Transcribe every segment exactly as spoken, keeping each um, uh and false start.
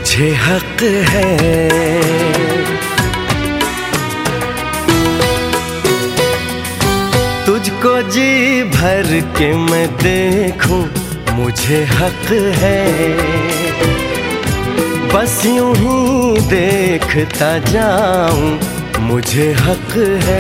मुझे हक है। तुझको जी भर के मैं देखूं, मुझे हक है। बस यूं ही देखता जाऊं, मुझे हक है।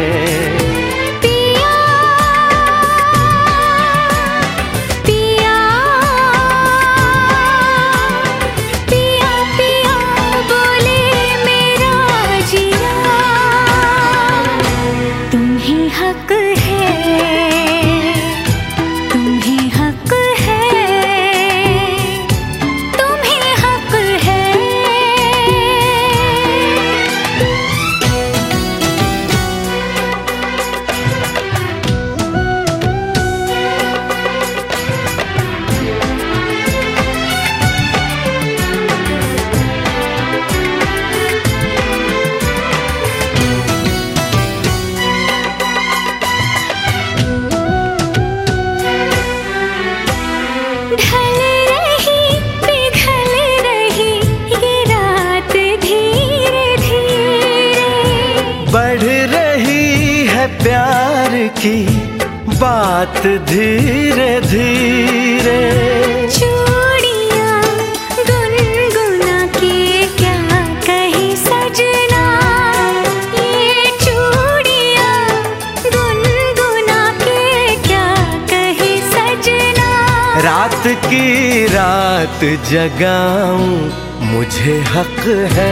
बढ़ रही है प्यार की बात धीरे धीरे। चूड़ियां गुनगुना के क्या कही सजना, ये चूड़ियां गुनगुना के क्या कही सजना। रात की रात जगाऊं, मुझे हक है।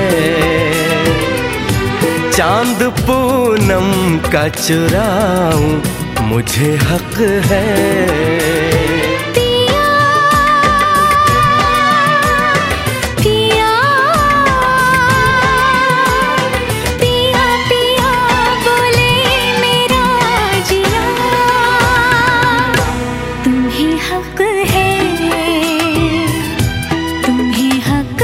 चांद पूनम का चुराऊं, मुझे हक है। पिया पिया पिया पिया बोले मेरा जिया, तुम्हें हक है, तुम्हें हक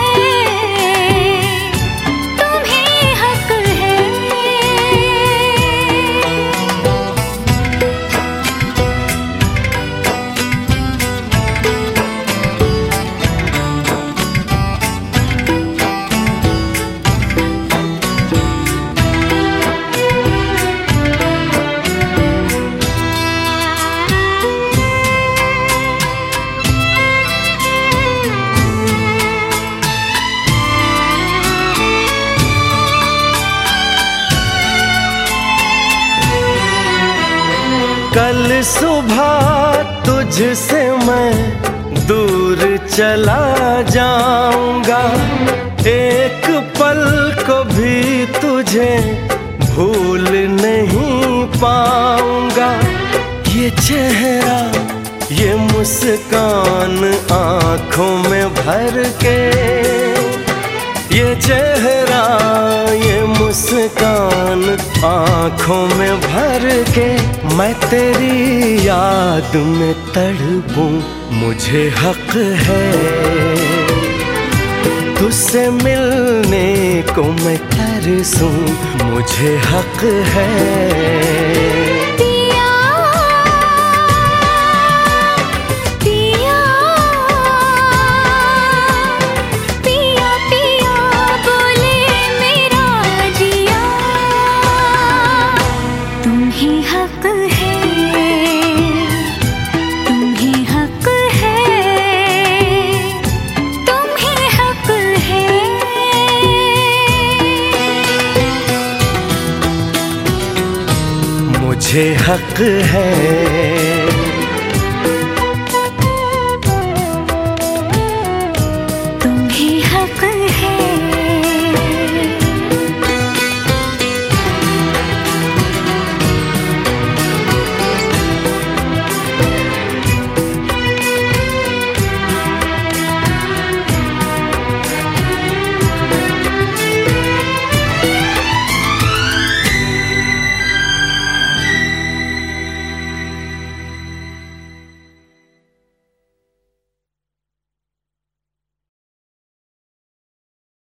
कल सुबह तुझसे मैं दूर चला जाऊंगा, एक पल को भी तुझे भूल नहीं पाऊंगा। ये चेहरा ये मुस्कान आंखों में भर के, ये चेहरा ये मुस्कान आंखों में भर के, मैं तेरी याद में तड़पूं, मुझे हक है। तुझसे मिलने को मैं तरसूं, मुझे हक है। मुझे हक है।